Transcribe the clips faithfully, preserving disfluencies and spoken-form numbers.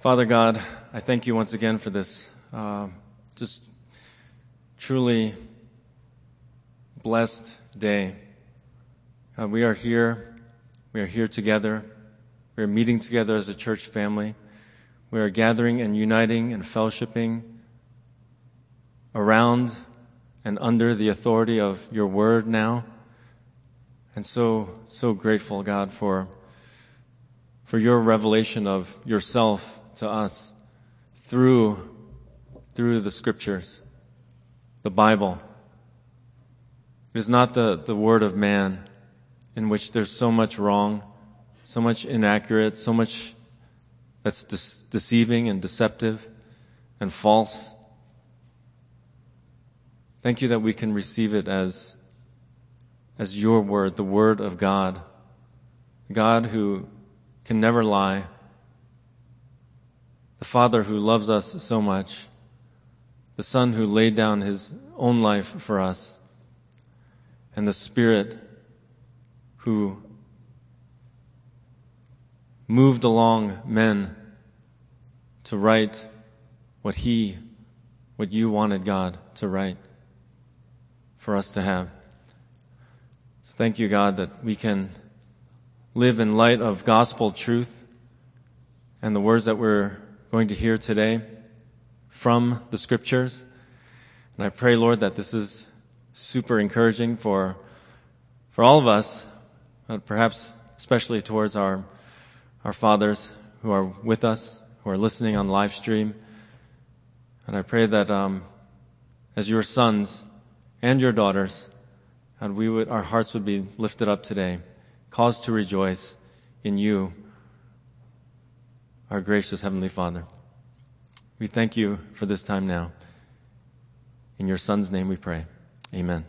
Father God, I thank you once again for this uh, just truly blessed day. Uh, we are here. We are here together. We are meeting together as a church family. We are gathering and uniting and fellowshipping around and under the authority of your word now. And so, so grateful, God, for, for your revelation of yourself to us through, through the scriptures, the Bible. It is not the, the word of man in which there's so much wrong, so much inaccurate, so much that's de- deceiving and deceptive and false. Thank you that we can receive it as, as your word, the word of God, God who can never lie, the Father who loves us so much, the Son who laid down his own life for us, and the Spirit who moved along men to write what he, what you wanted God to write for us to have. So thank you, God, that we can live in light of gospel truth and the words that we're going to hear today from the scriptures. And I pray, Lord, that this is super encouraging for for all of us, but perhaps especially towards our our fathers who are with us, who are listening on live stream. And I pray that um, as your sons and your daughters, God, we would our hearts would be lifted up today, cause to rejoice in you, our gracious Heavenly Father. We thank you for this time now. In your Son's name we pray. Amen.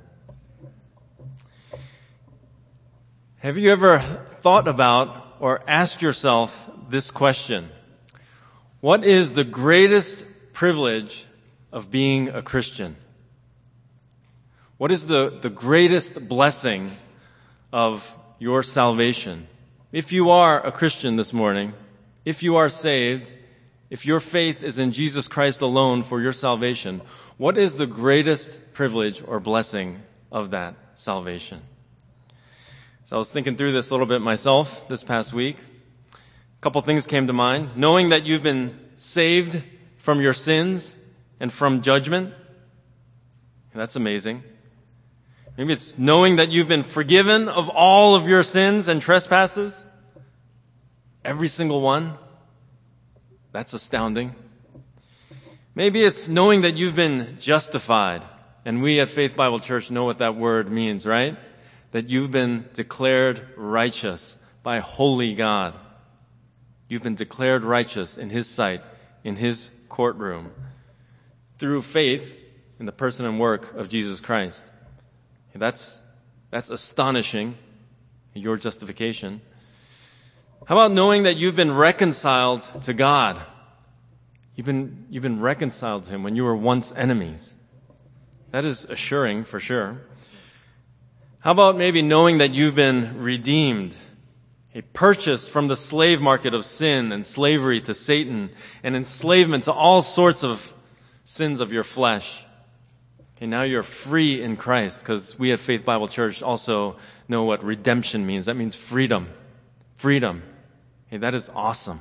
Have you ever thought about or asked yourself this question? What is the greatest privilege of being a Christian? What is the, the greatest blessing of your salvation? If you are a Christian this morning, if you are saved, if your faith is in Jesus Christ alone for your salvation, what is the greatest privilege or blessing of that salvation? So I was thinking through this a little bit myself this past week. A couple things came to mind. Knowing that you've been saved from your sins and from judgment. That's amazing. Maybe it's knowing that you've been forgiven of all of your sins and trespasses. Every single one. That's astounding. Maybe it's knowing that you've been justified. And we at Faith Bible Church know what that word means, right? That you've been declared righteous by holy God. You've been declared righteous in His sight, in His courtroom, through faith in the person and work of Jesus Christ. That's, that's astonishing, your justification. How about knowing that you've been reconciled to God? You've been, you've been reconciled to Him when you were once enemies. That is assuring for sure. How about maybe knowing that you've been redeemed, purchased from the slave market of sin and slavery to Satan and enslavement to all sorts of sins of your flesh. And now you're free in Christ, because we at Faith Bible Church also know what redemption means. That means freedom. Freedom. Hey, that is awesome.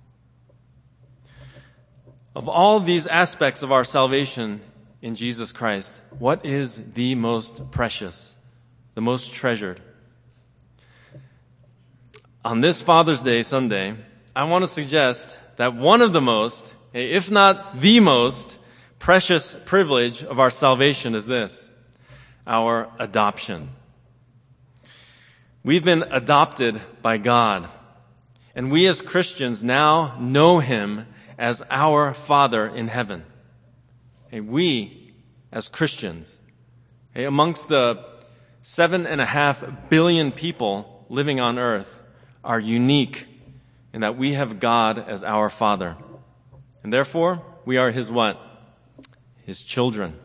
Of all these aspects of our salvation in Jesus Christ, what is the most precious, the most treasured? On this Father's Day Sunday, I want to suggest that one of the most, if not the most, precious privilege of our salvation is this: our adoption. We've been adopted by God, and we as Christians now know Him as our Father in heaven. Hey, we as Christians, hey, amongst the seven and a half billion people living on earth, are unique in that we have God as our Father. And therefore, we are His what? His children.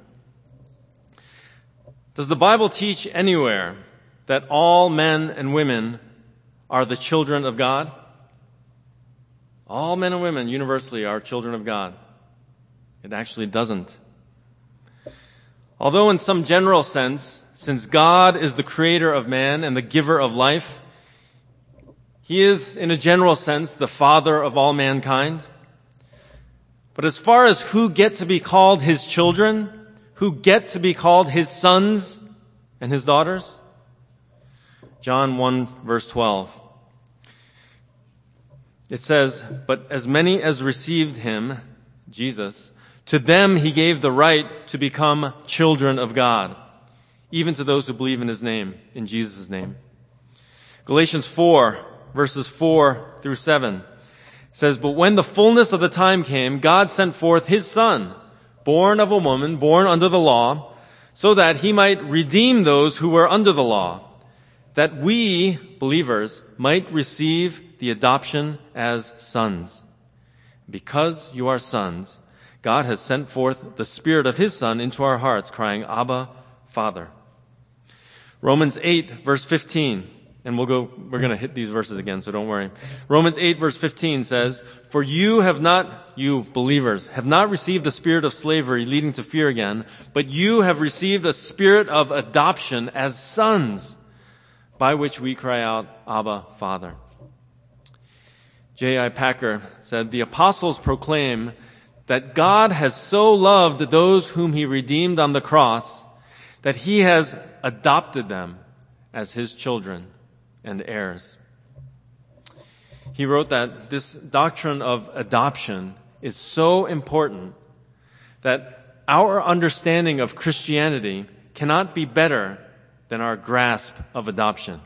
Does the Bible teach anywhere that all men and women are the children of God? All men and women universally are children of God. It actually doesn't. Although in some general sense, since God is the creator of man and the giver of life, He is, in a general sense, the father of all mankind. But as far as who get to be called His children, who get to be called His sons and His daughters, John one, verse twelve. It says, "But as many as received Him," Jesus, "to them He gave the right to become children of God, even to those who believe in His name," in Jesus' name. Galatians four, verses four through seven says, "But when the fullness of the time came, God sent forth His Son, born of a woman, born under the law, so that He might redeem those who were under the law, that we, believers, might receive the adoption as sons. Because you are sons, God has sent forth the Spirit of His Son into our hearts, crying, 'Abba, Father.'" Romans eight, verse fifteen, and we'll go, we're going to hit these verses again, so don't worry. Romans eight, verse fifteen says, "For you have not, you believers, have not received a spirit of slavery leading to fear again, but you have received a spirit of adoption as sons, by which we cry out, 'Abba, Father.'" J I Packer said, "The apostles proclaim that God has so loved those whom He redeemed on the cross that He has adopted them as His children and heirs." He wrote that this doctrine of adoption is so important that our understanding of Christianity cannot be better than our grasp of adoption.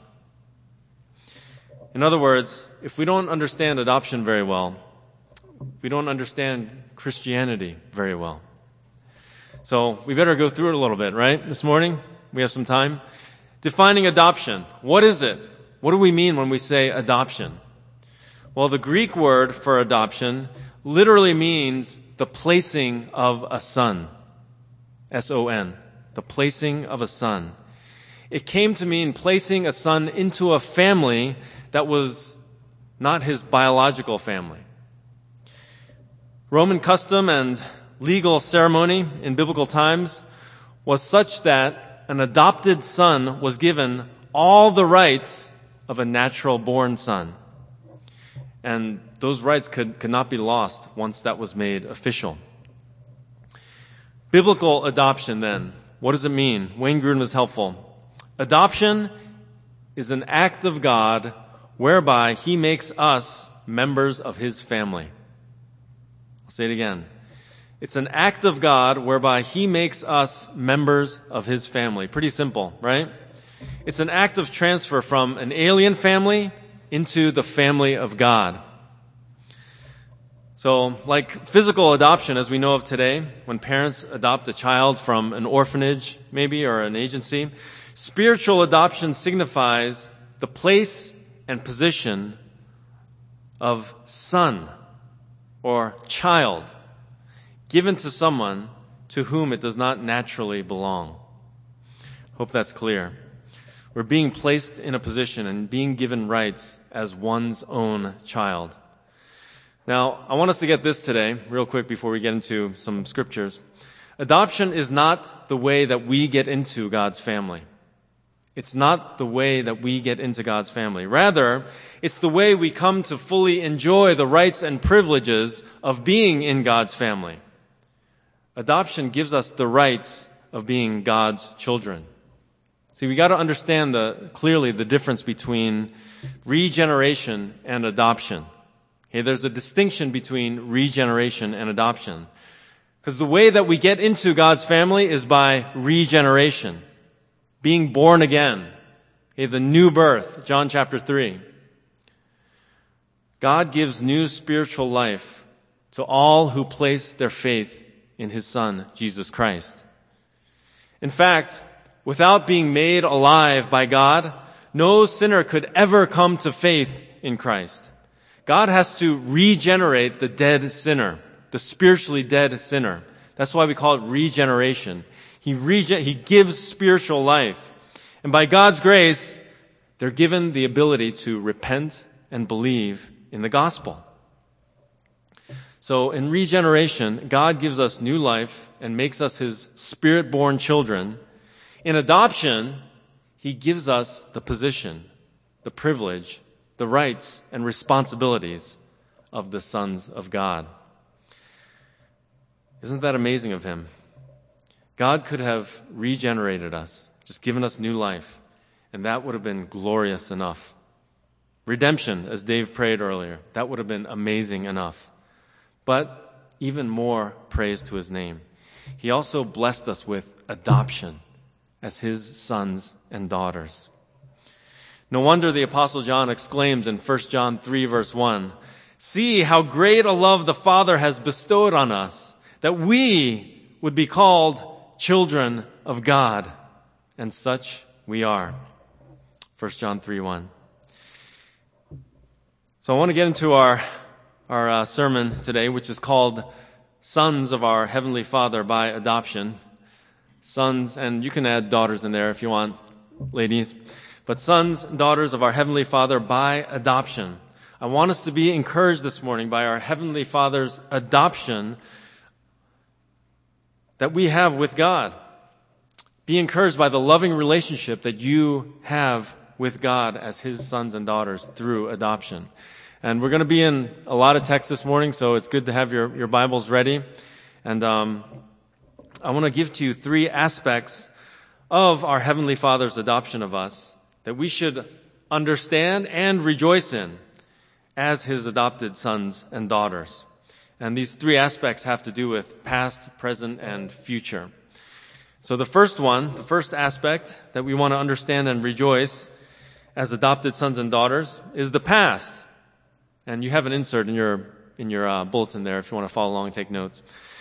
In other words, if we don't understand adoption very well, we don't understand Christianity very well. So we better go through it a little bit, right? This morning, we have some time. Defining adoption. What is it? What do we mean when we say adoption? Well, the Greek word for adoption literally means the placing of a son. S O N. The placing of a son. It came to mean placing a son into a family that was not his biological family. Roman custom and legal ceremony in biblical times was such that an adopted son was given all the rights of a natural-born son. And those rights could, could not be lost once that was made official. Biblical adoption, then. What does it mean? Wayne Grudem is helpful. Adoption is an act of God whereby He makes us members of His family. I'll say it again. It's an act of God whereby He makes us members of His family. Pretty simple, right? It's an act of transfer from an alien family into the family of God. So, like physical adoption as we know of today, when parents adopt a child from an orphanage, maybe, or an agency, spiritual adoption signifies the place and position of son or child given to someone to whom it does not naturally belong. Hope that's clear. We're being placed in a position and being given rights as one's own child. Now, I want us to get this today, real quick before we get into some scriptures. Adoption is not the way that we get into God's family. It's not the way that we get into God's family. Rather, it's the way we come to fully enjoy the rights and privileges of being in God's family. Adoption gives us the rights of being God's children. See, we got to understand the, clearly the difference between regeneration and adoption. Okay, there's a distinction between regeneration and adoption. Because the way that we get into God's family is by regeneration. Being born again. Okay, the new birth, John chapter three. God gives new spiritual life to all who place their faith in His Son, Jesus Christ. In fact, without being made alive by God, no sinner could ever come to faith in Christ. God has to regenerate the dead sinner, the spiritually dead sinner. That's why we call it regeneration. He regen- He gives spiritual life. And by God's grace, they're given the ability to repent and believe in the gospel. So in regeneration, God gives us new life and makes us his spirit-born children. In adoption, he gives us the position, the privilege, the rights, and responsibilities of the sons of God. Isn't that amazing of him? God could have regenerated us, just given us new life, and that would have been glorious enough. Redemption, as Dave prayed earlier, that would have been amazing enough. But even more praise to his name. He also blessed us with adoption as his sons and daughters. No wonder the Apostle John exclaims in First John three, verse one, "See how great a love the Father has bestowed on us, that we would be called children of God." And such we are. First John three, one. So I want to get into our our uh, sermon today, which is called Sons of Our Heavenly Father by Adoption. Sons, and you can add daughters in there if you want, ladies. But sons and daughters of our Heavenly Father by adoption. I want us to be encouraged this morning by our Heavenly Father's adoption that we have with God. Be encouraged by the loving relationship that you have with God as his sons and daughters through adoption. And we're going to be in a lot of text this morning, so it's good to have your, your Bibles ready. And um, I want to give to you three aspects of our Heavenly Father's adoption of us that we should understand and rejoice in as his adopted sons and daughters. And these three aspects have to do with past, present, and future. So the first one, the first aspect that we want to understand and rejoice as adopted sons and daughters is the past. And you have an insert in your in your uh, bulletin there if you want to follow along and take notes.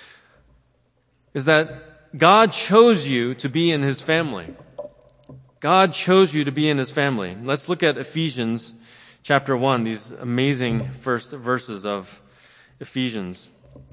Is that God chose you to be in his family. God chose you to be in his family. Let's look at Ephesians chapter one, these amazing first verses of Ephesians.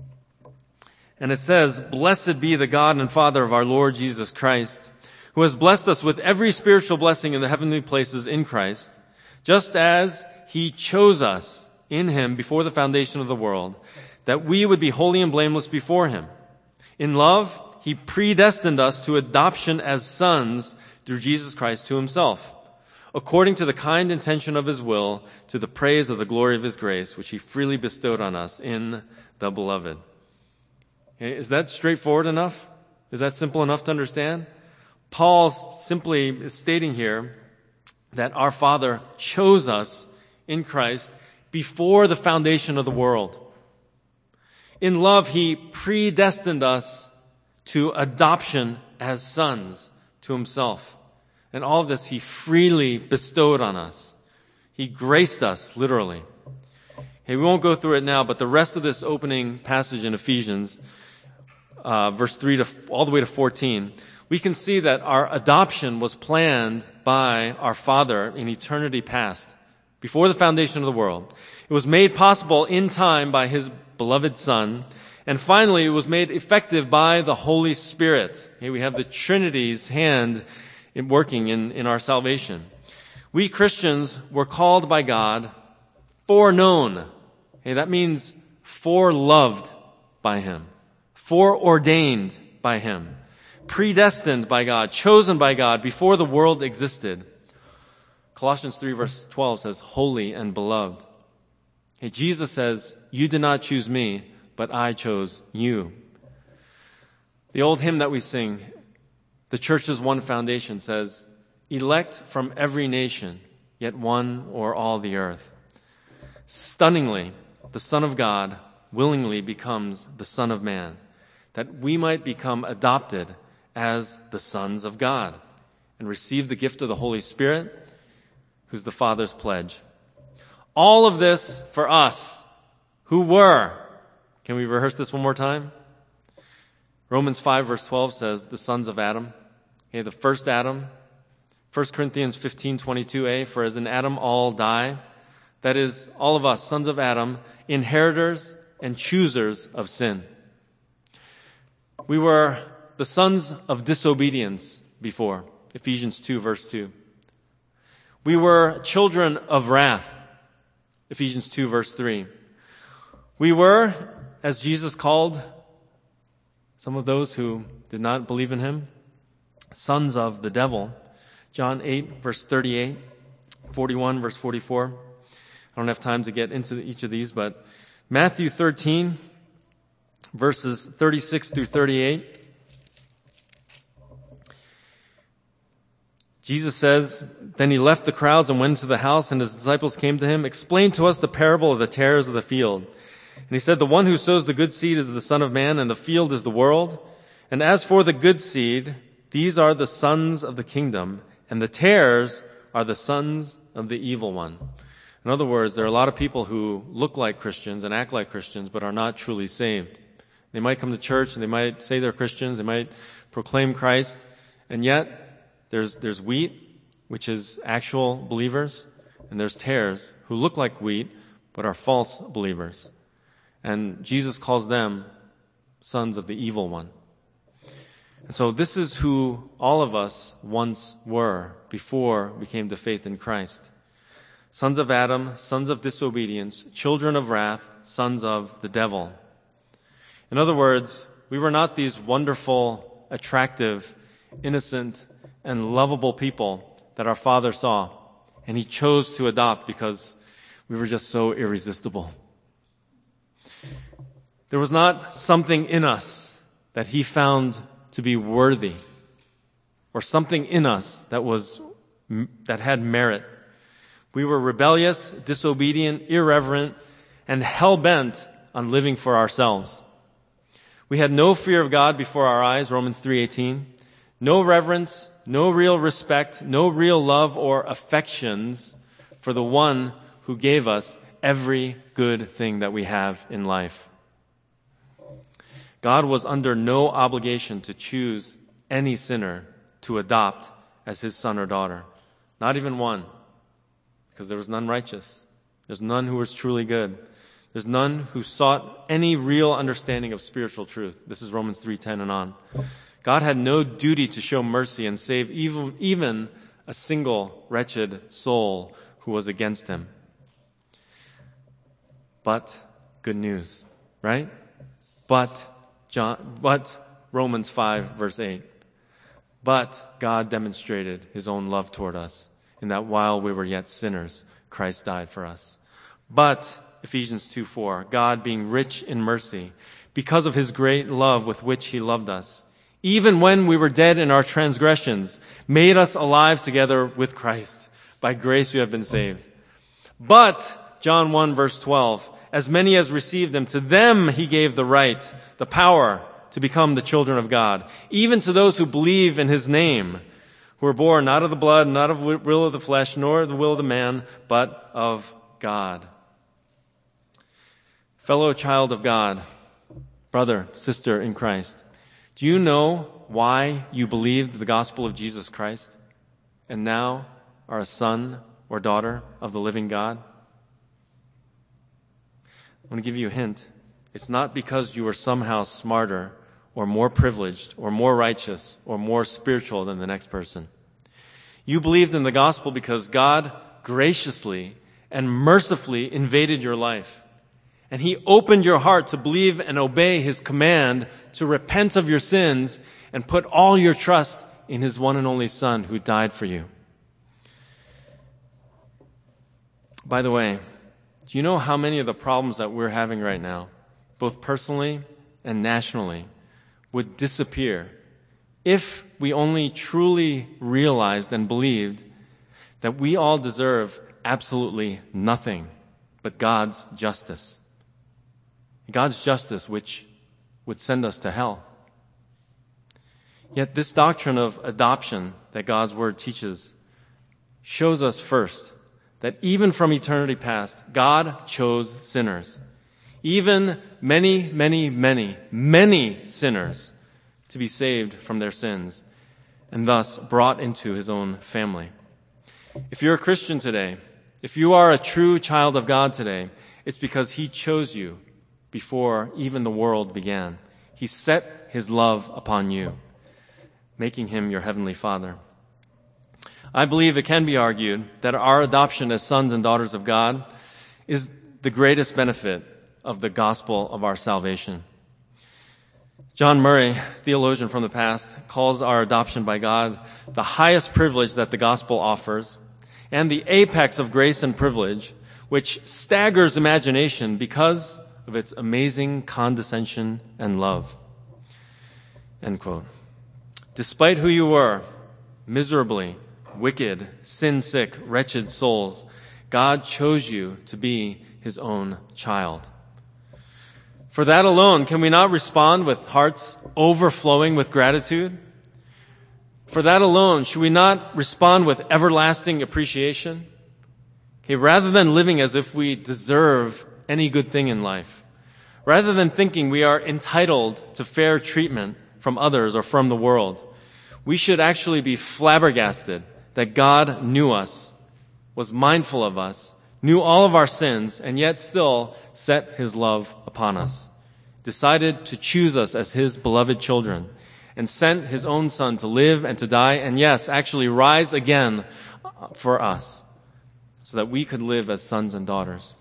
And it says, "Blessed be the God and Father of our Lord Jesus Christ, who has blessed us with every spiritual blessing in the heavenly places in Christ, just as he chose us in him before the foundation of the world, that we would be holy and blameless before him. In love, he predestined us to adoption as sons through Jesus Christ to himself, according to the kind intention of his will, to the praise of the glory of his grace, which he freely bestowed on us in the Beloved." Okay, is that straightforward enough? Is that simple enough to understand? Paul simply is stating here that our Father chose us in Christ before the foundation of the world. In love, he predestined us to adoption as sons to himself. And all of this he freely bestowed on us. He graced us, literally. Hey, we won't go through it now, but the rest of this opening passage in Ephesians, uh, verse three to all the way to fourteen, we can see that our adoption was planned by our Father in eternity past, before the foundation of the world. It was made possible in time by his beloved Son. And finally, it was made effective by the Holy Spirit. Okay, we have the Trinity's hand in working in, in our salvation. We Christians were called by God, foreknown. Okay, that means foreloved by him, foreordained by him, predestined by God, chosen by God before the world existed. Colossians three verse twelve says, "Holy and beloved." Hey, Jesus says, "You did not choose me, but I chose you." The old hymn that we sing, "The Church's One Foundation," says, "Elect from every nation, yet one o'er all the earth." Stunningly, the Son of God willingly becomes the Son of Man, that we might become adopted as the sons of God and receive the gift of the Holy Spirit, who's the Father's pledge. All of this for us, who were, can we rehearse this one more time? Romans five verse twelve says, the sons of Adam. Okay, the first Adam. First Corinthians fifteen twenty-two a, "For as in Adam all die," that is, all of us, sons of Adam, inheritors and choosers of sin. We were the sons of disobedience before, Ephesians two verse two. We were children of wrath, Ephesians two verse three. We were as Jesus called some of those who did not believe in him, sons of the devil. John eight, verse thirty-eight, forty-one, verse forty-four. I don't have time to get into each of these, but Matthew thirteen, verses thirty-six through thirty-eight. Jesus says, "Then he left the crowds and went into the house, and his disciples came to him. 'Explain to us the parable of the tares of the field.' And he said, 'The one who sows the good seed is the Son of Man, and the field is the world. And as for the good seed, these are the sons of the kingdom, and the tares are the sons of the evil one.'" In other words, there are a lot of people who look like Christians and act like Christians, but are not truly saved. They might come to church and they might say they're Christians, they might proclaim Christ, and yet there's there's wheat, which is actual believers, and there's tares who look like wheat, but are false believers. And Jesus calls them sons of the evil one. And so this is who all of us once were before we came to faith in Christ. Sons of Adam, sons of disobedience, children of wrath, sons of the devil. In other words, we were not these wonderful, attractive, innocent, and lovable people that our Father saw, and he chose to adopt because we were just so irresistible. There was not something in us that he found to be worthy, or something in us that was that had merit. We were rebellious, disobedient, irreverent, and hell-bent on living for ourselves. We had no fear of God before our eyes, Romans three eighteen. No reverence, no real respect, no real love or affections for the one who gave us every good thing that we have in life. God was under no obligation to choose any sinner to adopt as his son or daughter. Not even one, because there was none righteous. There's none who was truly good. There's none who sought any real understanding of spiritual truth. This is Romans three ten and on. God had no duty to show mercy and save even, even a single wretched soul who was against him. But good news, right? But John, but Romans five verse eight. But God demonstrated his own love toward us in that while we were yet sinners, Christ died for us. But Ephesians two four, God being rich in mercy, because of his great love with which he loved us, even when we were dead in our transgressions, made us alive together with Christ. By grace you have been saved. But, John one verse twelve, as many as received him, to them he gave the right, the power to become the children of God, even to those who believe in his name, who were born not of the blood, not of the will of the flesh, nor the will of the man, but of God. Fellow child of God, brother, sister in Christ, do you know why you believed the gospel of Jesus Christ and now are a son or daughter of the living God? I'm going to give you a hint. It's not because you were somehow smarter or more privileged or more righteous or more spiritual than the next person. You believed in the gospel because God graciously and mercifully invaded your life. And he opened your heart to believe and obey his command to repent of your sins and put all your trust in his one and only Son who died for you. By the way, do you know how many of the problems that we're having right now, both personally and nationally, would disappear if we only truly realized and believed that we all deserve absolutely nothing but God's justice? God's justice, which would send us to hell. Yet this doctrine of adoption that God's word teaches shows us first that even from eternity past, God chose sinners. Even many, many, many, many sinners to be saved from their sins and thus brought into his own family. If you're a Christian today, if you are a true child of God today, it's because he chose you before even the world began. He set his love upon you, making him your heavenly Father. I believe it can be argued that our adoption as sons and daughters of God is the greatest benefit of the gospel of our salvation. John Murray, theologian from the past, calls our adoption by God the highest privilege that the gospel offers and the apex of grace and privilege, which staggers imagination because of its amazing condescension and love. End quote. Despite who you were, miserably, wicked, sin-sick, wretched souls, God chose you to be His own child. For that alone, can we not respond with hearts overflowing with gratitude? For that alone, should we not respond with everlasting appreciation? Okay, rather than living as if we deserve any good thing in life, rather than thinking we are entitled to fair treatment from others or from the world, we should actually be flabbergasted that God knew us, was mindful of us, knew all of our sins, and yet still set His love upon us, decided to choose us as His beloved children, and sent His own Son to live and to die, and yes, actually rise again for us, so that we could live as sons and daughters.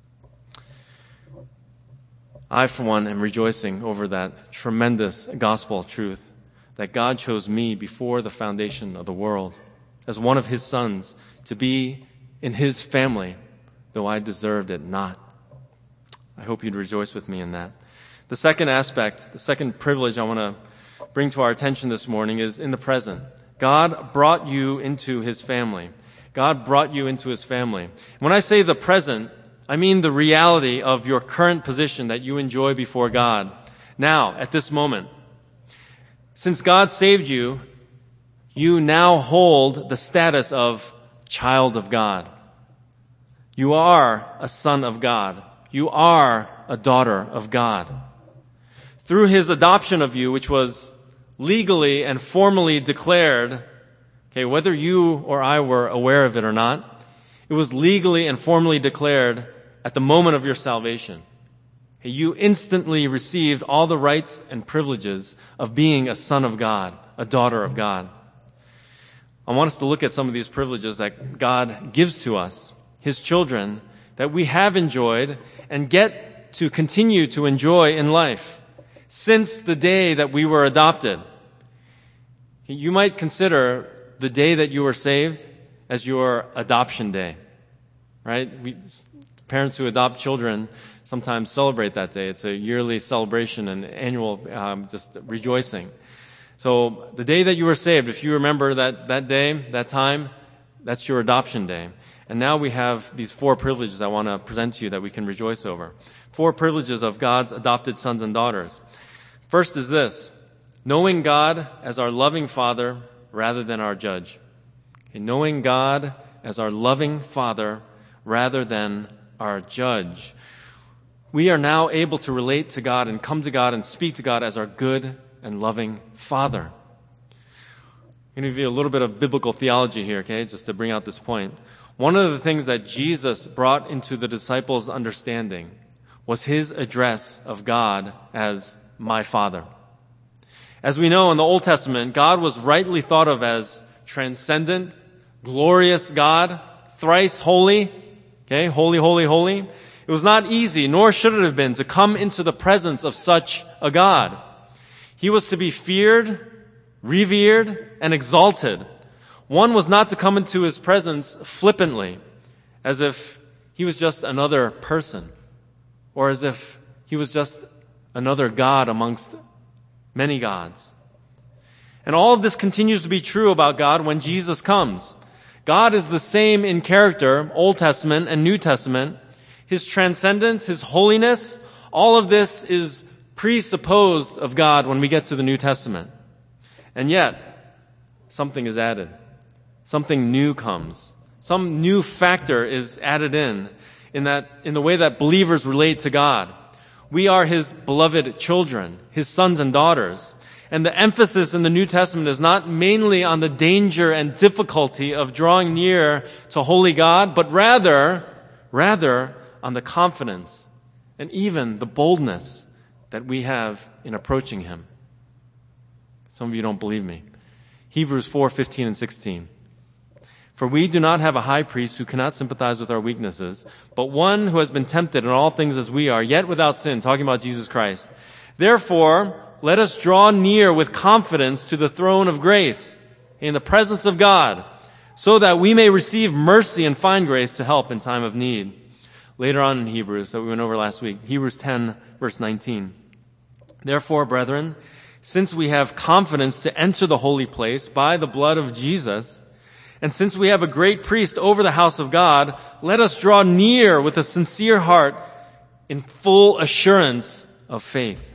I, for one, am rejoicing over that tremendous gospel truth that God chose me before the foundation of the world as one of His sons to be in His family, though I deserved it not. I hope you'd rejoice with me in that. The second aspect, the second privilege I want to bring to our attention this morning is in the present. God brought you into His family. God brought you into His family. When I say the present, I mean the reality of your current position that you enjoy before God. Now, at this moment. Since God saved you, you now hold the status of child of God. You are a son of God. You are a daughter of God. Through His adoption of you, which was legally and formally declared, okay, whether you or I were aware of it or not, it was legally and formally declared at the moment of your salvation. You instantly received all the rights and privileges of being a son of God, a daughter of God. I want us to look at some of these privileges that God gives to us, His children, that we have enjoyed and get to continue to enjoy in life since the day that we were adopted. You might consider the day that you were saved as your adoption day, right? We, parents who adopt children sometimes celebrate that day. It's a yearly celebration and annual um, just rejoicing. So the day that you were saved, if you remember that, that day, that time, that's your adoption day. And now we have these four privileges I want to present to you that we can rejoice over. Four privileges of God's adopted sons and daughters. First is this, knowing God as our loving Father rather than our judge. Okay, knowing God as our loving Father rather than our judge. We are now able to relate to God and come to God and speak to God as our good and loving Father. I'm going to give you a little bit of biblical theology here, okay, just to bring out this point. One of the things that Jesus brought into the disciples' understanding was His address of God as my Father. As we know in the Old Testament, God was rightly thought of as transcendent, glorious God, thrice holy, okay, holy, holy, holy. It was not easy, nor should it have been, to come into the presence of such a God. He was to be feared, revered, and exalted. One was not to come into His presence flippantly, as if He was just another person, or as if He was just another God amongst many gods. And all of this continues to be true about God when Jesus comes. God is the same in character, Old Testament and New Testament. His transcendence, His holiness, all of this is presupposed of God when we get to the New Testament. And yet, something is added. Something new comes. Some new factor is added in, in that, in the way that believers relate to God. We are His beloved children, His sons and daughters. And the emphasis in the New Testament is not mainly on the danger and difficulty of drawing near to holy God, but rather, rather on the confidence and even the boldness that we have in approaching Him. Some of you don't believe me. Hebrews four, fifteen and sixteen. For we do not have a high priest who cannot sympathize with our weaknesses, but one who has been tempted in all things as we are, yet without sin," talking about Jesus Christ. "Therefore, let us draw near with confidence to the throne of grace in the presence of God, so that we may receive mercy and find grace to help in time of need." Later on in Hebrews, that we went over last week, Hebrews ten, verse nineteen. "Therefore, brethren, since we have confidence to enter the holy place by the blood of Jesus, and since we have a great priest over the house of God, let us draw near with a sincere heart in full assurance of faith."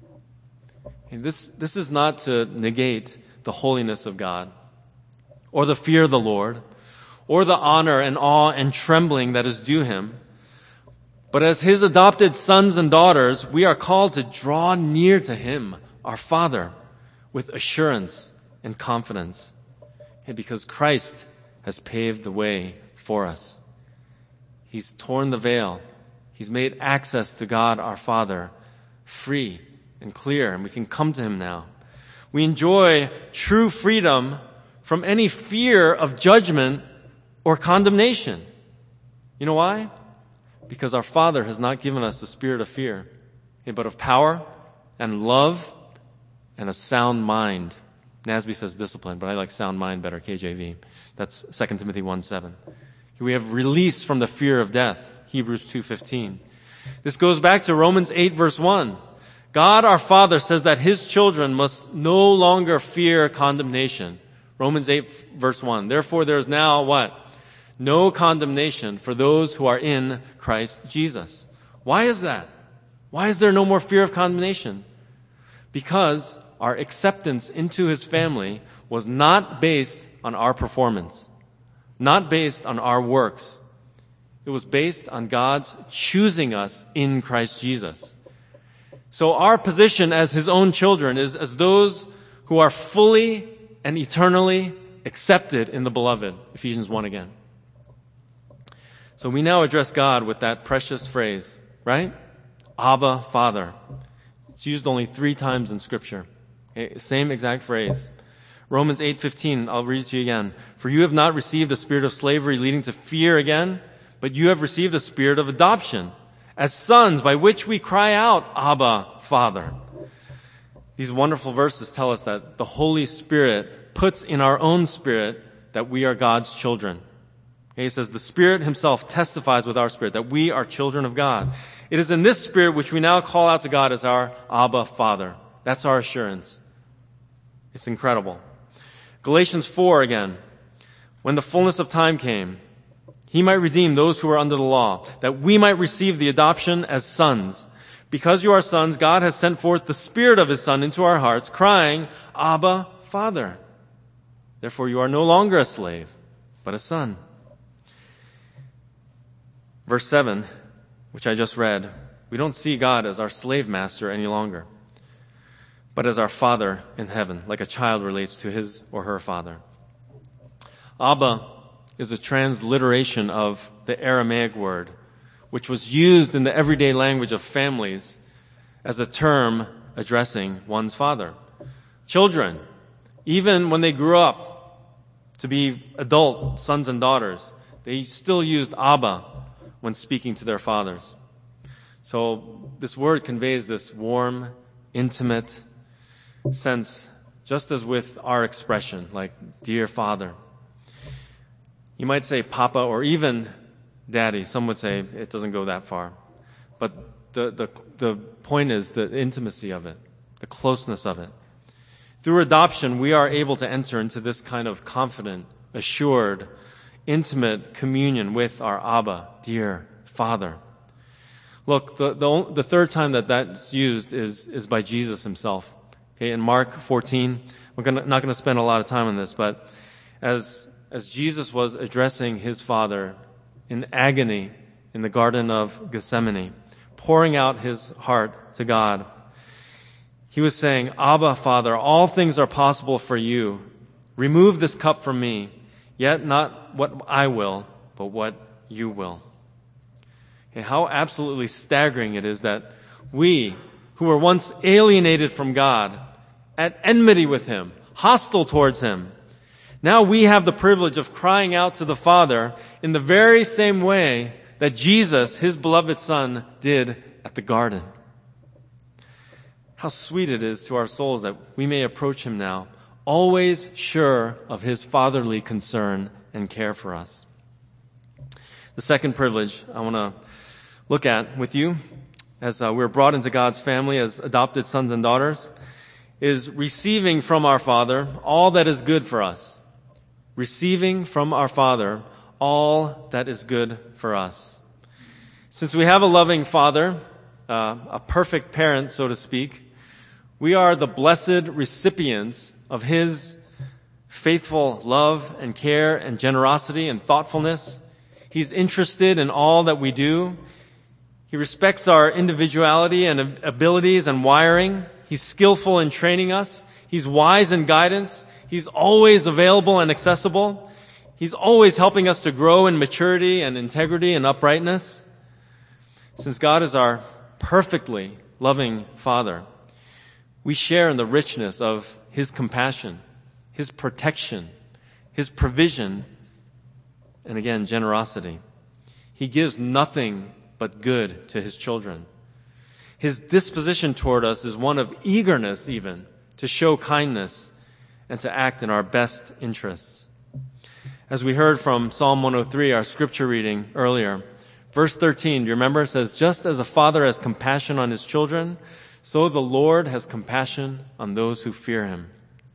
And this, this is not to negate the holiness of God, or the fear of the Lord, or the honor and awe and trembling that is due him. But as his adopted sons and daughters, we are called to draw near to him, our Father, with assurance and confidence. And because Christ has paved the way for us. He's torn the veil. He's made access to God our Father free and clear, and we can come to him now. We enjoy true freedom from any fear of judgment or condemnation. You know why? Because our Father has not given us the spirit of fear, but of power and love and a sound mind. N A S B says discipline, but I like sound mind better, K J V. That's Second Timothy one seven. We have release from the fear of death, Hebrews two fifteen. This goes back to Romans eight, verse one. God our Father says that his children must no longer fear condemnation. Romans eight, verse one. Therefore there is now what? No condemnation for those who are in Christ Jesus. Why is that? Why is there no more fear of condemnation? Because our acceptance into his family was not based on our performance, not based on our works. It was based on God's choosing us in Christ Jesus. So our position as his own children is as those who are fully and eternally accepted in the beloved. Ephesians one again. So we now address God with that precious phrase, right? Abba, Father. It's used only three times in Scripture. Same exact phrase. Romans eight fifteen, I'll read it to you again. "For you have not received a spirit of slavery leading to fear again, but you have received a spirit of adoption as sons, by which we cry out, Abba, Father." These wonderful verses tell us that the Holy Spirit puts in our own spirit that we are God's children. Okay, he says the Spirit himself testifies with our spirit that we are children of God. It is in this spirit which we now call out to God as our Abba, Father. That's our assurance. It's incredible. Galatians four again. "When the fullness of time came, he might redeem those who are under the law, that we might receive the adoption as sons. Because you are sons, God has sent forth the Spirit of his Son into our hearts, crying, Abba, Father. Therefore you are no longer a slave, but a son." Verse seven, which I just read, we don't see God as our slave master any longer, but as our Father in heaven, like a child relates to his or her father. Abba is a transliteration of the Aramaic word, which was used in the everyday language of families as a term addressing one's father. Children, even when they grew up to be adult sons and daughters, they still used Abba when speaking to their fathers. So this word conveys this warm, intimate sense, just as with our expression, like dear Father. You might say Papa or even Daddy. Some would say it doesn't go that far. But the, the, the point is the intimacy of it, the closeness of it. Through adoption, we are able to enter into this kind of confident, assured, intimate communion with our Abba, dear Father. Look, the, the, the third time that that's used is, is by Jesus himself. Okay, in Mark fourteen, we're gonna, not going to spend a lot of time on this, but as, as Jesus was addressing his Father in agony in the Garden of Gethsemane, pouring out his heart to God, he was saying, Abba, Father, all things are possible for you. Remove this cup from me, yet not what I will, but what you will. And how absolutely staggering it is that we, who were once alienated from God, at enmity with him, hostile towards him, Now we have the privilege of crying out to the Father in the very same way that Jesus, his beloved Son, did at the garden. How sweet it is to our souls that we may approach him now, always sure of his fatherly concern and care for us. The second privilege I want to look at with you as uh, we're brought into God's family as adopted sons and daughters is receiving from our Father all that is good for us. Receiving from our Father all that is good for us. Since we have a loving Father, uh, a perfect parent, so to speak, we are the blessed recipients of his faithful love and care and generosity and thoughtfulness. He's interested in all that we do. He respects our individuality and abilities and wiring. He's skillful in training us. He's wise in guidance. He's always available and accessible. He's always helping us to grow in maturity and integrity and uprightness. Since God is our perfectly loving Father, we share in the richness of his compassion, his protection, his provision, and again, generosity. He gives nothing but good to his children. His disposition toward us is one of eagerness even to show kindness and to act in our best interests. As we heard from Psalm one oh three, our scripture reading earlier, verse thirteen, do you remember? It says, just as a father has compassion on his children, so the Lord has compassion on those who fear him.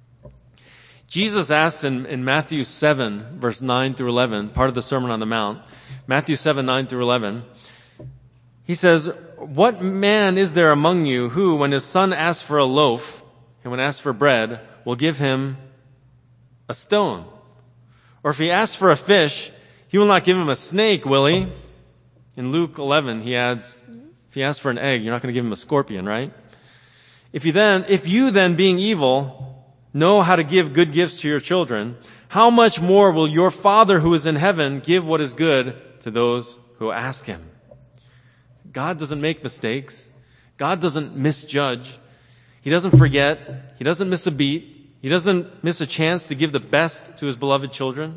Jesus asks in, in Matthew seven, verse nine through eleven, part of the Sermon on the Mount, Matthew seven, nine through eleven, he says, what man is there among you who, when his son asks for a loaf, and when asks for bread, will give him a stone? Or if he asks for a fish, he will not give him a snake, will he? In Luke eleven, he adds, if he asks for an egg, you're not going to give him a scorpion, right? If you then, if you then, being evil, know how to give good gifts to your children, how much more will your Father who is in heaven give what is good to those who ask him? God doesn't make mistakes. God doesn't misjudge. He doesn't forget. He doesn't miss a beat. He doesn't miss a chance to give the best to his beloved children.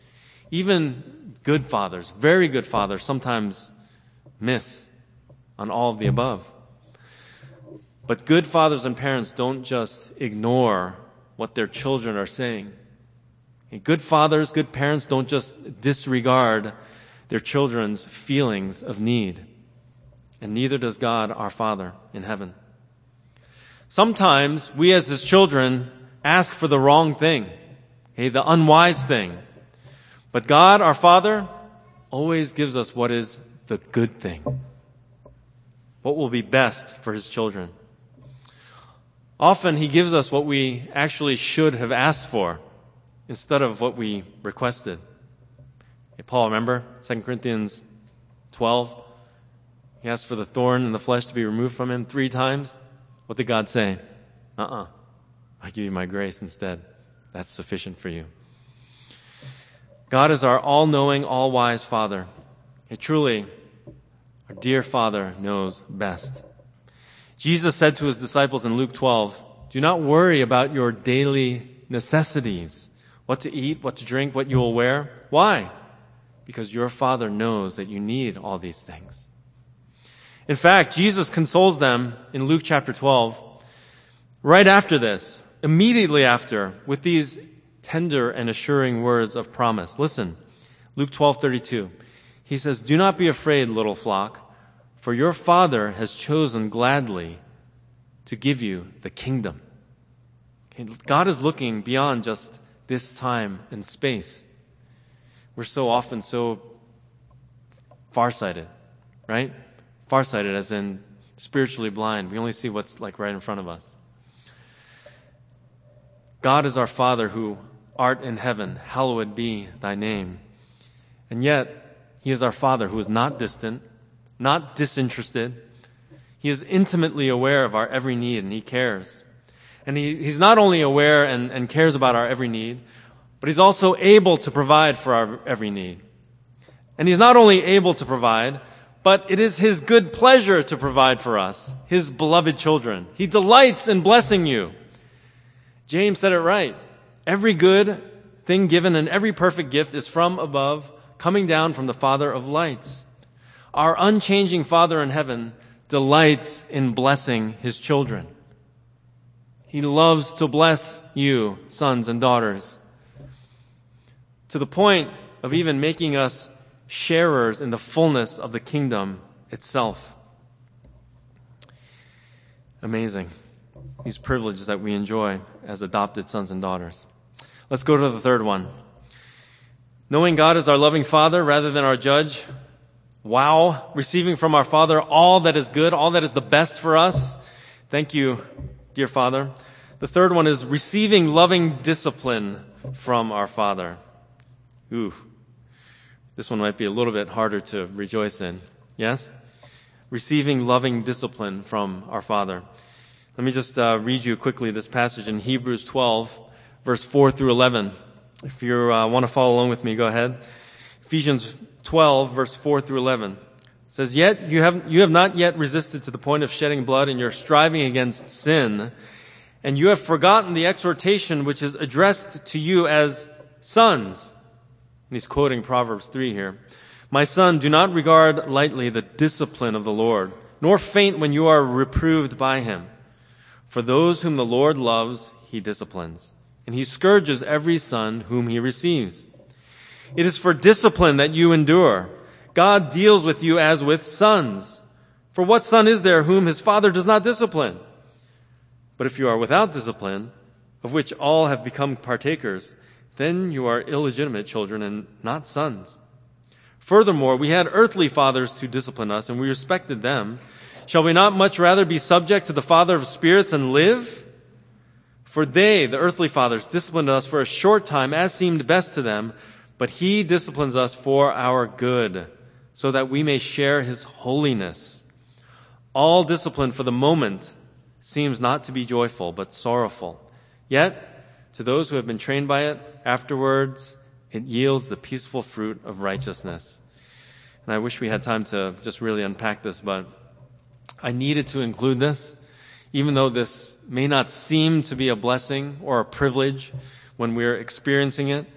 Even good fathers, very good fathers, sometimes miss on all of the above. But good fathers and parents don't just ignore what their children are saying. Good fathers, good parents don't just disregard their children's feelings of need. And neither does God, our Father in heaven. Sometimes we as his children ask for the wrong thing, okay, the unwise thing. But God, our Father, always gives us what is the good thing, what will be best for his children. Often he gives us what we actually should have asked for instead of what we requested. Hey, Paul, remember Second Corinthians twelve? He asked for the thorn in the flesh to be removed from him three times. What did God say? Uh-uh. I give you my grace instead. That's sufficient for you. God is our all-knowing, all-wise Father. He truly, our dear Father knows best. Jesus said to his disciples in Luke twelve, do not worry about your daily necessities, what to eat, what to drink, what you will wear. Why? Because your Father knows that you need all these things. In fact, Jesus consoles them in Luke chapter twelve, right after this, immediately after, with these tender and assuring words of promise. Listen, Luke twelve thirty-two. He says, do not be afraid, little flock, for your Father has chosen gladly to give you the kingdom. Okay, God is looking beyond just this time and space. We're so often so farsighted, right? Farsighted as in spiritually blind. We only see what's like right in front of us. God is our Father who art in heaven. Hallowed be thy name. And yet, he is our Father who is not distant, not disinterested. He is intimately aware of our every need, and he cares. And he, he's not only aware and, and cares about our every need, but he's also able to provide for our every need. And he's not only able to provide, but it is his good pleasure to provide for us, his beloved children. He delights in blessing you. James said it right. Every good thing given in every perfect gift is from above, coming down from the Father of lights. Our unchanging Father in heaven delights in blessing his children. He loves to bless you, sons and daughters, to the point of even making us sharers in the fullness of the kingdom itself. Amazing. These privileges that we enjoy as adopted sons and daughters. Let's go to the third one. Knowing God as our loving Father rather than our judge. Wow. Receiving from our Father all that is good, all that is the best for us. Thank you, dear Father. The third one is receiving loving discipline from our Father. Ooh. This one might be a little bit harder to rejoice in. Yes? Receiving loving discipline from our Father. Let me just uh, read you quickly this passage in Hebrews twelve, verse four through eleven. If you uh, want to follow along with me, go ahead. Ephesians twelve, verse four through eleven. It says, Yet you have, you have not yet resisted to the point of shedding blood in your striving against sin, and you have forgotten the exhortation which is addressed to you as sons. And he's quoting Proverbs three here. My son, do not regard lightly the discipline of the Lord, nor faint when you are reproved by him. For those whom the Lord loves, he disciplines, and he scourges every son whom he receives. It is for discipline that you endure. God deals with you as with sons. For what son is there whom his father does not discipline? But if you are without discipline, of which all have become partakers, then you are illegitimate children and not sons. Furthermore, we had earthly fathers to discipline us, and we respected them. Shall we not much rather be subject to the Father of spirits and live? For they, the earthly fathers, disciplined us for a short time as seemed best to them, but he disciplines us for our good, so that we may share his holiness. All discipline for the moment seems not to be joyful, but sorrowful. Yet, to those who have been trained by it, afterwards it yields the peaceful fruit of righteousness. And I wish we had time to just really unpack this, but I needed to include this, even though this may not seem to be a blessing or a privilege when we're experiencing it.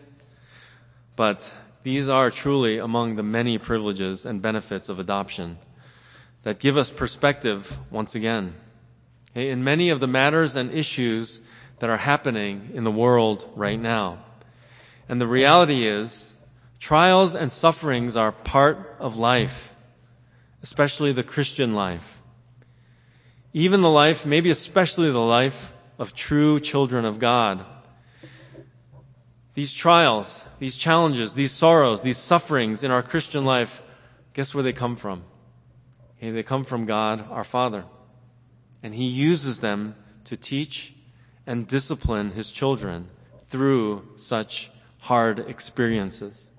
But these are truly among the many privileges and benefits of adoption that give us perspective once again. In many of the matters and issues that are happening in the world right now. And the reality is, trials and sufferings are part of life, especially the Christian life. Even the life, maybe especially the life of true children of God. These trials, these challenges, these sorrows, these sufferings in our Christian life, guess where they come from? Okay, they come from God, our Father. And he uses them to teach and discipline his children through such hard experiences.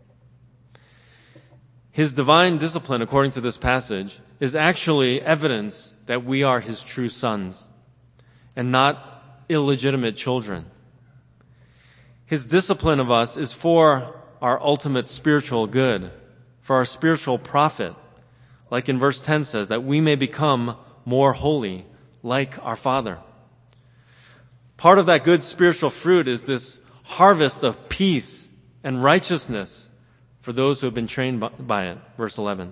His divine discipline, according to this passage, is actually evidence that we are his true sons and not illegitimate children. His discipline of us is for our ultimate spiritual good, for our spiritual profit, like in verse ten says, that we may become more holy, like our Father. Part of that good spiritual fruit is this harvest of peace and righteousness for those who have been trained by it. Verse eleven.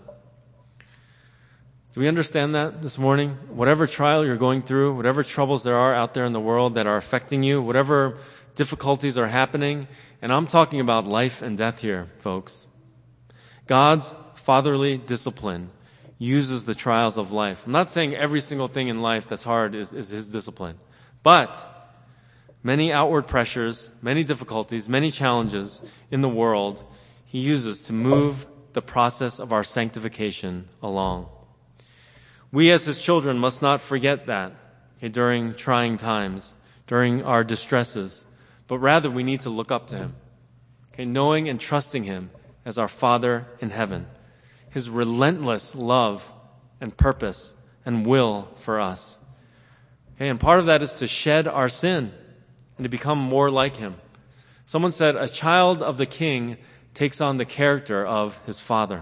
Do we understand that this morning? Whatever trial you're going through, whatever troubles there are out there in the world that are affecting you, whatever difficulties are happening, and I'm talking about life and death here, folks. God's fatherly discipline uses the trials of life. I'm not saying every single thing in life that's hard is, is his discipline, but many outward pressures, many difficulties, many challenges in the world, he uses to move the process of our sanctification along. We as his children must not forget that okay, during trying times, during our distresses, but rather we need to look up to him, okay, knowing and trusting him as our Father in heaven, his relentless love and purpose and will for us. Okay, and part of that is to shed our sin and to become more like him. Someone said, a child of the king takes on the character of his father.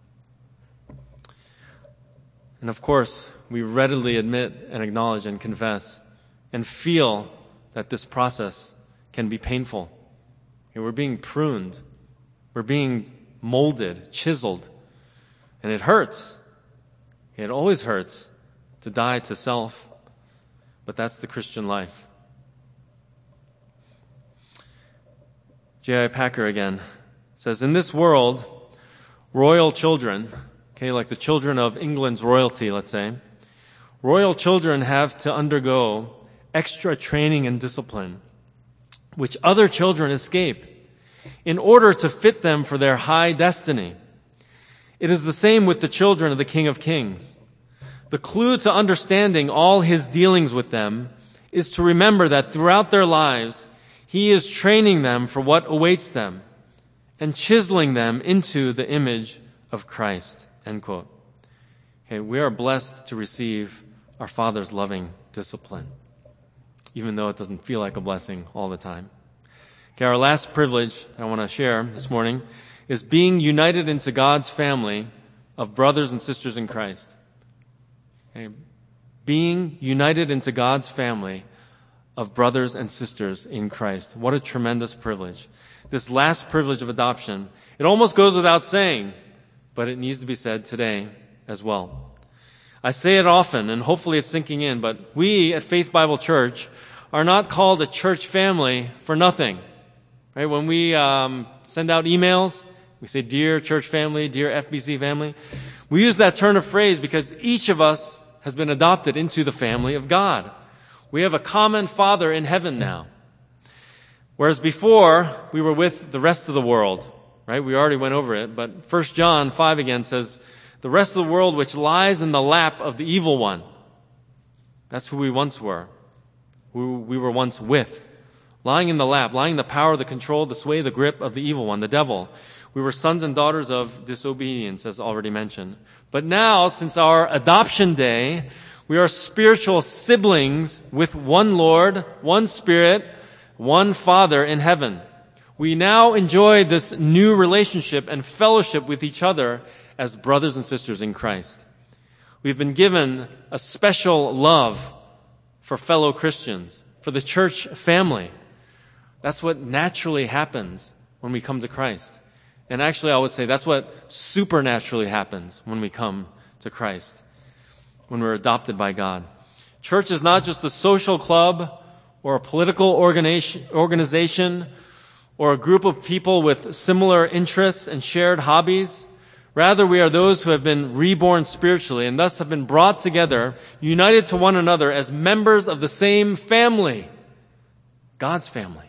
And of course, we readily admit and acknowledge and confess and feel that this process can be painful. And we're being pruned. We're being molded, chiseled. And it hurts. It always hurts to die to self. But that's the Christian life. J I Packer again says, in this world, royal children, okay, like the children of England's royalty, let's say, royal children have to undergo extra training and discipline, which other children escape, in order to fit them for their high destiny. It is the same with the children of the King of Kings. The clue to understanding all his dealings with them is to remember that throughout their lives, he is training them for what awaits them and chiseling them into the image of Christ. End quote. Okay, we are blessed to receive our Father's loving discipline, even though it doesn't feel like a blessing all the time. Okay, our last privilege I want to share this morning is being united into God's family of brothers and sisters in Christ. Okay, being united into God's family of brothers and sisters in Christ. What a tremendous privilege. This last privilege of adoption, it almost goes without saying, but it needs to be said today as well. I say it often, and hopefully it's sinking in, but we at Faith Bible Church are not called a church family for nothing. Right? When we um, send out emails, we say, dear church family, dear F B C family. We use that turn of phrase because each of us has been adopted into the family of God. We have a common Father in heaven now. Whereas before, we were with the rest of the world, right? We already went over it, but First John five again says, the rest of the world which lies in the lap of the evil one. That's who we once were. Who we were once with. Lying in the lap, lying in the power, the control, the sway, the grip of the evil one, the devil. We were sons and daughters of disobedience, as already mentioned. But now, since our adoption day, we are spiritual siblings with one Lord, one Spirit, one Father in heaven. We now enjoy this new relationship and fellowship with each other as brothers and sisters in Christ. We've been given a special love for fellow Christians, for the church family. That's what naturally happens when we come to Christ. And actually, I would say that's what supernaturally happens when we come to Christ, when we're adopted by God. Church is not just a social club or a political organization or a group of people with similar interests and shared hobbies. Rather, we are those who have been reborn spiritually and thus have been brought together, united to one another as members of the same family, God's family.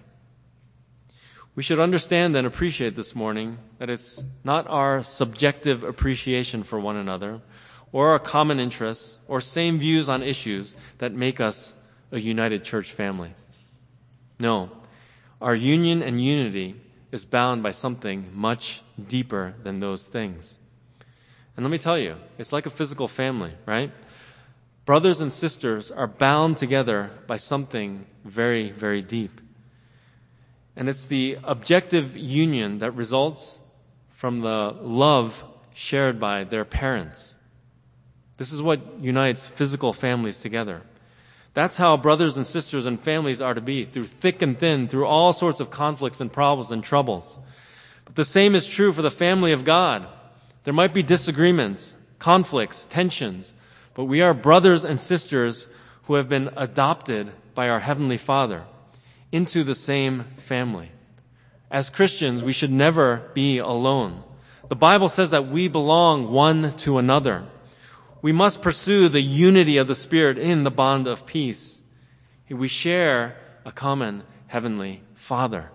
We should understand and appreciate this morning that it's not our subjective appreciation for one another or our common interests or same views on issues that make us a united church family. No, our union and unity is bound by something much deeper than those things. And let me tell you, it's like a physical family, right? Brothers and sisters are bound together by something very, very deep. And it's the objective union that results from the love shared by their parents. This is what unites physical families together. That's how brothers and sisters and families are to be, through thick and thin, through all sorts of conflicts and problems and troubles. But the same is true for the family of God. There might be disagreements, conflicts, tensions, but we are brothers and sisters who have been adopted by our Heavenly Father into the same family. As Christians, we should never be alone. The Bible says that we belong one to another. We must pursue the unity of the Spirit in the bond of peace. We share a common Heavenly Father.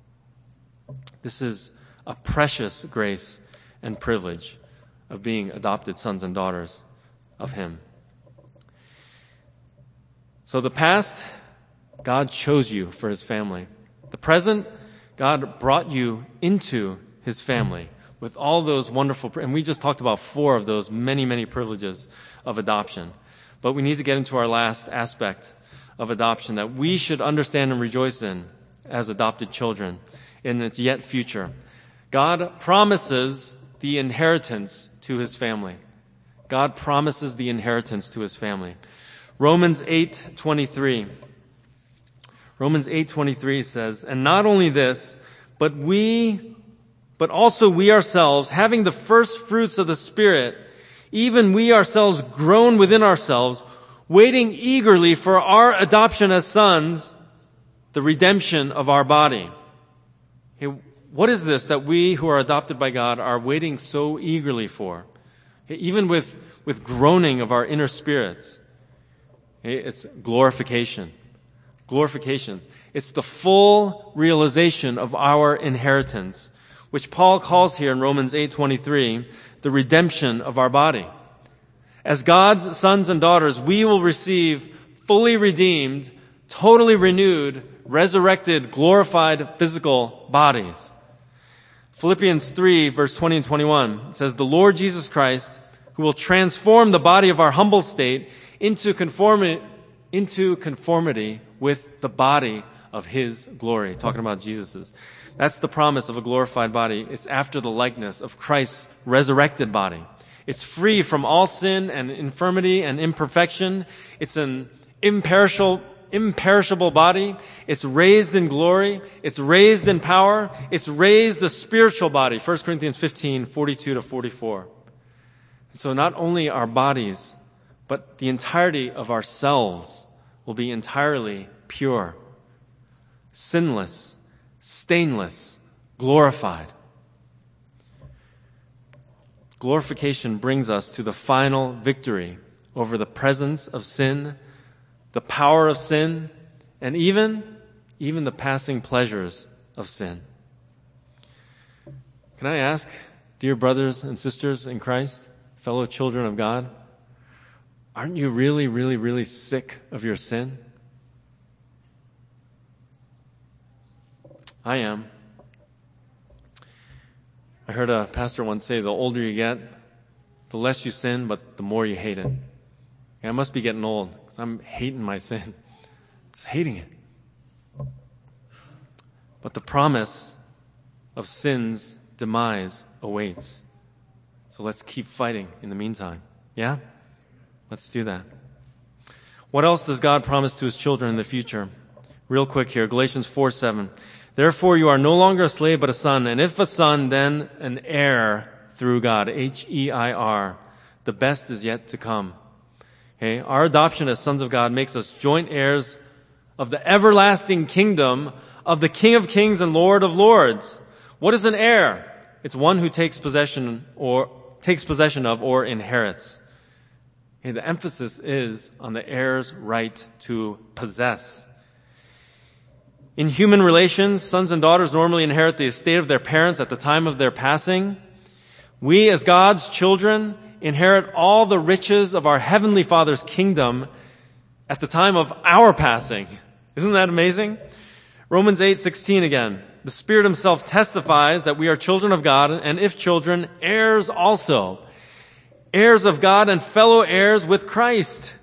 This is a precious grace and privilege of being adopted sons and daughters of Him. So the past, God chose you for His family. The present, God brought you into His family with all those wonderful, and we just talked about four of those many, many privileges of adoption. But we need to get into our last aspect of adoption that we should understand and rejoice in as adopted children in its yet future. God promises the inheritance to His family. God promises the inheritance to His family. Romans eight twenty-three. Romans eight twenty-three says, "And not only this, but we, but also we ourselves, having the first fruits of the Spirit, even we ourselves groan within ourselves, waiting eagerly for our adoption as sons, the redemption of our body. Okay, what is this that we who are adopted by God are waiting so eagerly for? Okay, even with, with groaning of our inner spirits. Okay, it's glorification. Glorification. It's the full realization of our inheritance, which Paul calls here in Romans eight twenty-three, the redemption of our body. As God's sons and daughters, we will receive fully redeemed, totally renewed, resurrected, glorified physical bodies. Philippians three, verse twenty and twenty-one says, the Lord Jesus Christ, who will transform the body of our humble state into conformity, into conformity with the body of His glory. Talking about Jesus's. That's the promise of a glorified body. It's after the likeness of Christ's resurrected body. It's free from all sin and infirmity and imperfection. It's an imperishable, imperishable body. It's raised in glory. It's raised in power. It's raised a spiritual body. First Corinthians fifteen, forty-two to forty-four. And so not only our bodies, but the entirety of ourselves will be entirely pure, sinless, stainless, glorified. Glorification brings us to the final victory over the presence of sin, the power of sin, and even, even the passing pleasures of sin. Can I ask, dear brothers and sisters in Christ, fellow children of God, aren't you really, really, really sick of your sin? I am. I heard a pastor once say, the older you get, the less you sin, but the more you hate it. I must be getting old, because I'm hating my sin. Just hating it. But the promise of sin's demise awaits. So let's keep fighting in the meantime. Yeah? Let's do that. What else does God promise to His children in the future? Real quick here, Galatians four seven. Therefore you are no longer a slave but a son, and if a son, then an heir through God. H E I R. The best is yet to come. Okay? Our adoption as sons of God makes us joint heirs of the everlasting kingdom of the King of Kings and Lord of Lords. What is an heir? It's one who takes possession or takes possession of or inherits. Okay, the emphasis is on the heir's right to possess. In human relations, sons and daughters normally inherit the estate of their parents at the time of their passing. We, as God's children, inherit all the riches of our Heavenly Father's kingdom at the time of our passing. Isn't that amazing? Romans eight sixteen again. The Spirit Himself testifies that we are children of God, and if children, heirs also. Heirs of God and fellow heirs with Christ.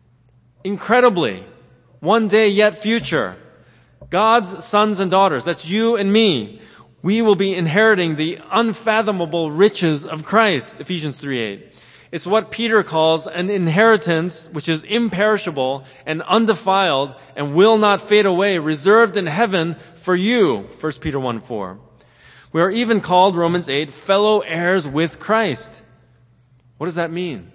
Incredibly. One day yet future. God's sons and daughters, that's you and me, we will be inheriting the unfathomable riches of Christ, Ephesians three eight. It's what Peter calls an inheritance which is imperishable and undefiled and will not fade away, reserved in heaven for you, First Peter one four. We are even called, Romans eight, fellow heirs with Christ. What does that mean?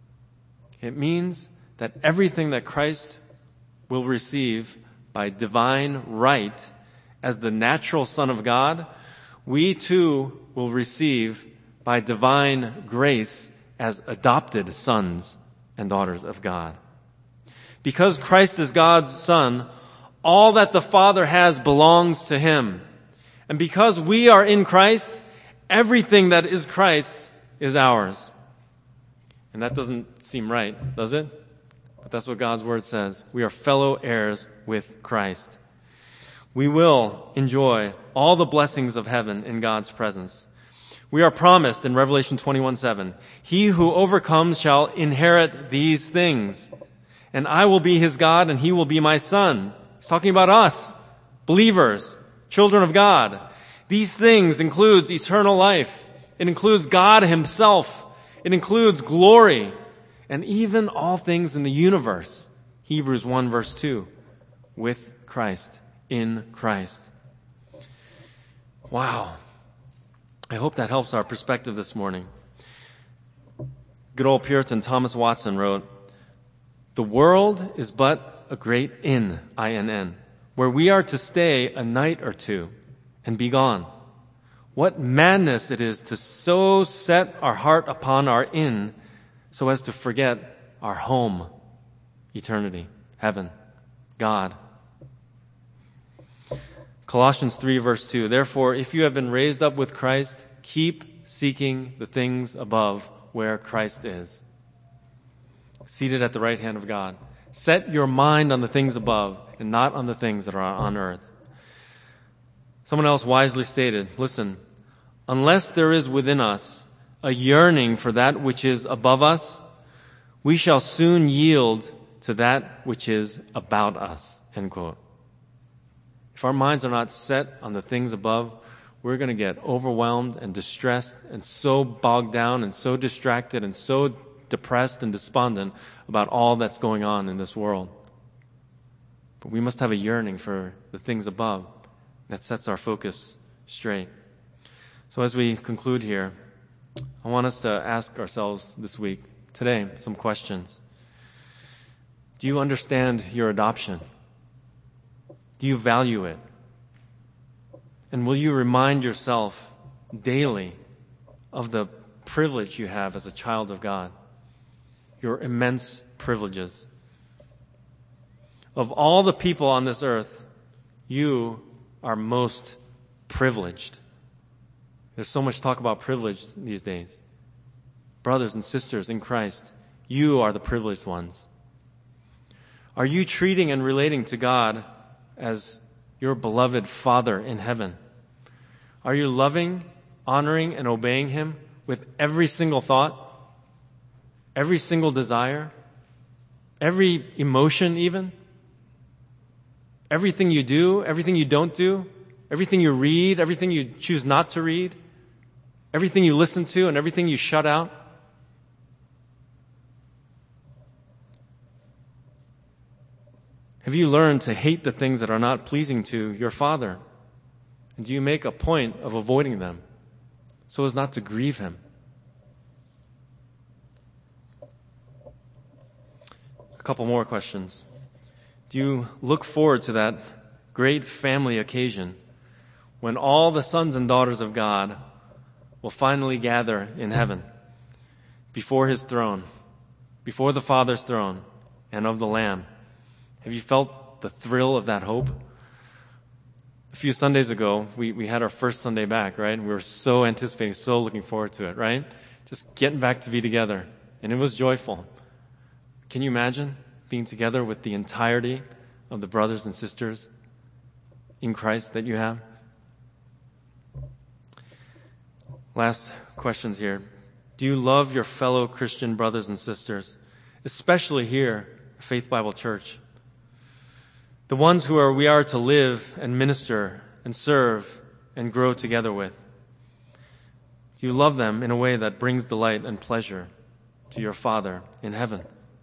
It means that everything that Christ will receive by divine right as the natural Son of God, we too will receive by divine grace as adopted sons and daughters of God. Because Christ is God's Son, all that the Father has belongs to Him. And because we are in Christ, everything that is Christ's is ours. And that doesn't seem right, does it? But that's what God's Word says. We are fellow heirs with Christ. We will enjoy all the blessings of heaven in God's presence. We are promised in Revelation twenty-one seven, He who overcomes shall inherit these things, and I will be his God, and he will be my son. He's talking about us, believers, children of God. These things includes eternal life. It includes God Himself. It includes glory, and even all things in the universe. Hebrews one verse two, with Christ, in Christ. Wow. I hope that helps our perspective this morning. Good old Puritan Thomas Watson wrote, "The world is but a great inn, I N N, where we are to stay a night or two and be gone. What madness it is to so set our heart upon our inn so as to forget our home, eternity, heaven, God." Colossians three, verse two, "Therefore, if you have been raised up with Christ, keep seeking the things above where Christ is, seated at the right hand of God. Set your mind on the things above and not on the things that are on earth." Someone else wisely stated, listen, "Unless there is within us a yearning for that which is above us, we shall soon yield to that which is about us." End quote. If our minds are not set on the things above, we're going to get overwhelmed and distressed and so bogged down and so distracted and so depressed and despondent about all that's going on in this world. But we must have a yearning for the things above that sets our focus straight. So as we conclude here, I want us to ask ourselves this week, today, some questions. Do you understand your adoption? Do you value it? And will you remind yourself daily of the privilege you have as a child of God? Your immense privileges. Of all the people on this earth, you are most privileged. There's so much talk about privilege these days. Brothers and sisters in Christ, you are the privileged ones. Are you treating and relating to God as your beloved Father in heaven? Are you loving, honoring, and obeying Him with every single thought, every single desire, every emotion even? Everything you do, everything you don't do, everything you read, everything you choose not to read, everything you listen to, and everything you shut out? Have you learned to hate the things that are not pleasing to your Father? And do you make a point of avoiding them so as not to grieve Him? A couple more questions. Do you look forward to that great family occasion when all the sons and daughters of God will finally gather in heaven before His throne, before the Father's throne and of the Lamb? Have you felt the thrill of that hope? A few Sundays ago, we, we had our first Sunday back, right? We were so anticipating, so looking forward to it, right? Just getting back to be together. And it was joyful. Can you imagine being together with the entirety of the brothers and sisters in Christ that you have? Last questions here. Do you love your fellow Christian brothers and sisters, especially here at Faith Bible Church? The ones who are we are to live and minister and serve and grow together with. Do you love them in a way that brings delight and pleasure to your Father in heaven?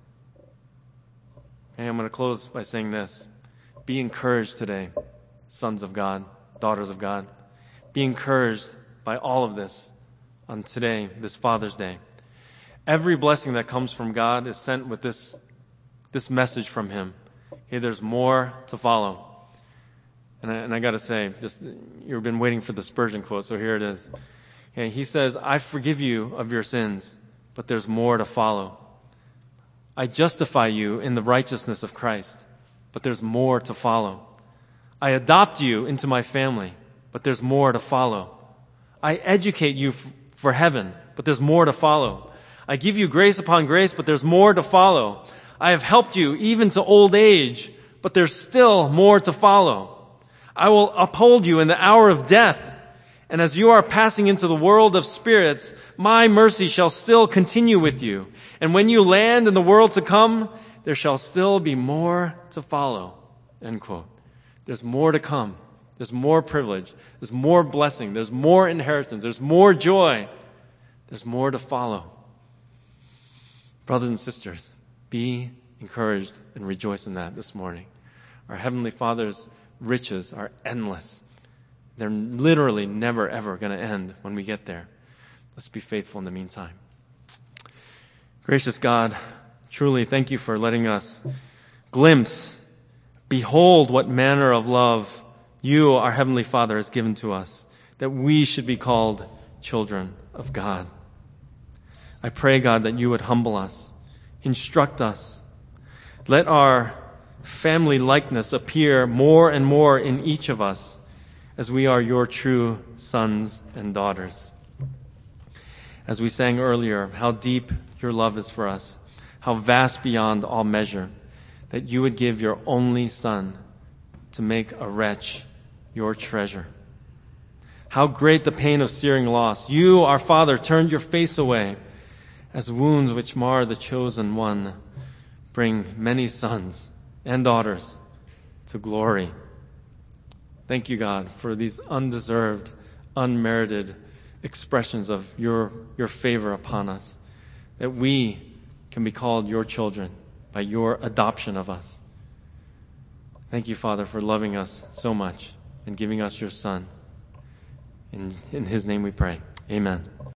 And I'm going to close by saying this. Be encouraged today, sons of God, daughters of God. Be encouraged by all of this on today, this Father's Day. Every blessing that comes from God is sent with this, this message from Him. Hey, there's more to follow. And I, and I got to say, just you've been waiting for the Spurgeon quote, so here it is. Hey, he says, "I forgive you of your sins, but there's more to follow. I justify you in the righteousness of Christ, but there's more to follow. I adopt you into my family, but there's more to follow. I educate you f- for heaven, but there's more to follow. I give you grace upon grace, but there's more to follow. I have helped you even to old age, but there's still more to follow. I will uphold you in the hour of death, and as you are passing into the world of spirits, my mercy shall still continue with you. And when you land in the world to come, there shall still be more to follow." End quote. There's more to come. There's more privilege. There's more blessing. There's more inheritance. There's more joy. There's more to follow. Brothers and sisters, be encouraged and rejoice in that this morning. Our Heavenly Father's riches are endless. They're literally never, ever going to end when we get there. Let's be faithful in the meantime. Gracious God, truly thank you for letting us glimpse, behold what manner of love you, our Heavenly Father, has given to us, that we should be called children of God. I pray, God, that you would humble us, instruct us. Let our family likeness appear more and more in each of us as we are your true sons and daughters. As we sang earlier, how deep your love is for us, how vast beyond all measure, that you would give your only Son to make a wretch your treasure. How great the pain of searing loss. You, our Father, turned your face away as wounds which mar the chosen one bring many sons and daughters to glory. Thank you, God, for these undeserved, unmerited expressions of your, your favor upon us, that we can be called your children by your adoption of us. Thank you, Father, for loving us so much and giving us your Son. In, in his name we pray. Amen.